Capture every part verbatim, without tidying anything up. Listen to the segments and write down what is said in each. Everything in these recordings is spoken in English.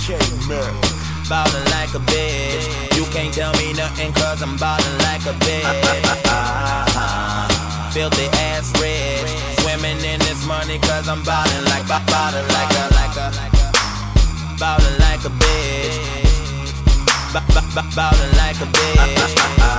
Ballin' like a bitch. You can't tell me nothing cause I'm ballin' like a bitch. Filthy ass rich. Swimming in this money cause I'm ballin' like, ballin' like a, like a, ballin' like a bitch. Ballin' like a bitch.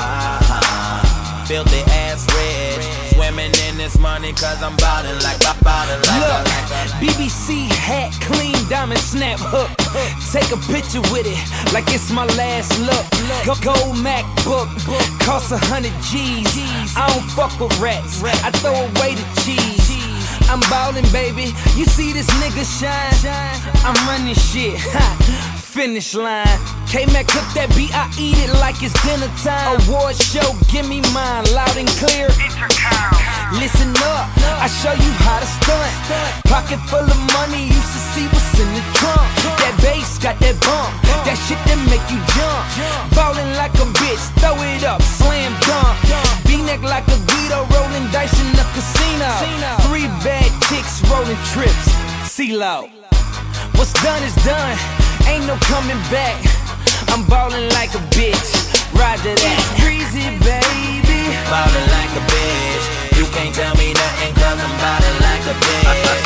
Filthy ass rich. Swimming in this money cause I'm ballin' like, ballin' like Look, a, like a. B B C hat, clean diamond snap hook. Take a picture with it like it's my last look. Go gold MacBook, cost a hundred G's. I don't fuck with rats, I throw away the cheese. I'm ballin', baby, you see this nigga shine. I'm running shit, ha, finish line. K-Mac cook that beat, I eat it like it's dinner time. Award show, give me mine, loud and clear. Listen up, I show you how to stunt. Pocket full of money, used to see what's in the trunk. That bass got that bump, that shit that make you jump. Ballin' like a bitch, throw it up, slam dunk. V-neck like a Guido, rolling dice in the casino. Three bad chicks rolling trips, C-Lo. What's done is done, ain't no coming back. I'm ballin' like a bitch, ride to that. It's breezy, baby. Ballin' like a bitch. You can't tell me nothing cause I'm ballin' like a bitch.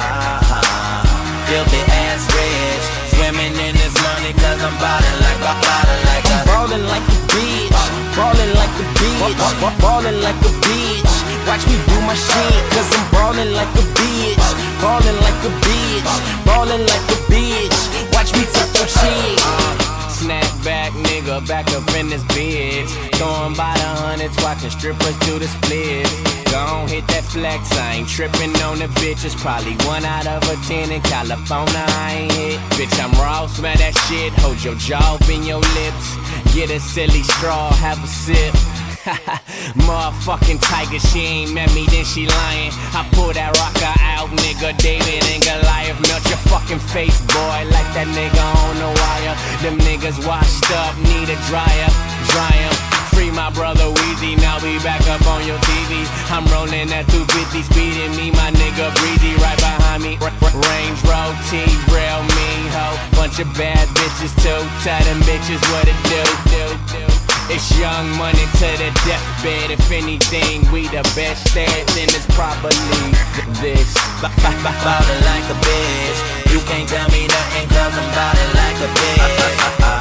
Filthy ass rich. Swimming in this money cause I'm ballin' like, ballin' like a. Ballin' like a bitch, ballin' like a bitch, ballin' like a bitch. Watch me do my shit cause I'm ballin' like a bitch, ballin' like a bitch, ballin' like a bitch. Watch me take your shit. Snap back, nigga, back up in this bitch. Throwing by the hundreds, watching strippers do the split. Gon' hit that flex, I ain't trippin' on the bitch. It's probably one out of a ten in California I ain't hit. Bitch, I'm raw, smell that shit. Hold your jaw in your lips. Get a silly straw, have a sip. Motherfucking tiger, she ain't met me, then she lying. I pull that rocker out, nigga, David and Goliath. Melt your fucking face, boy, like that nigga on the wire. Them niggas washed up, need a dryer, dry 'em. Free my brother Weezy, now we back up on your T V. I'm rolling at two fifty, speeding me, my nigga Breezy right behind me. Range Road T, real mean hoe. Bunch of bad bitches too, tell them bitches what it do, do, do. It's Young Money to the deathbed. If anything, we the best at, then it's probably this. Ballin' like a bitch. You can't tell me nothing cause I'm ballin' like a bitch.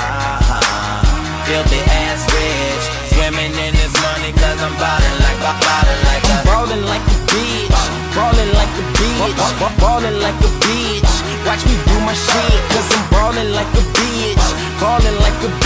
Filthy ass rich. Swimming in this money cause I'm ballin' like, ballin' like a. Ballin' like a bitch, ballin' like a bitch, ballin' like a bitch. Watch me do my shit cause I'm ballin' like a bitch, ballin' like a bitch.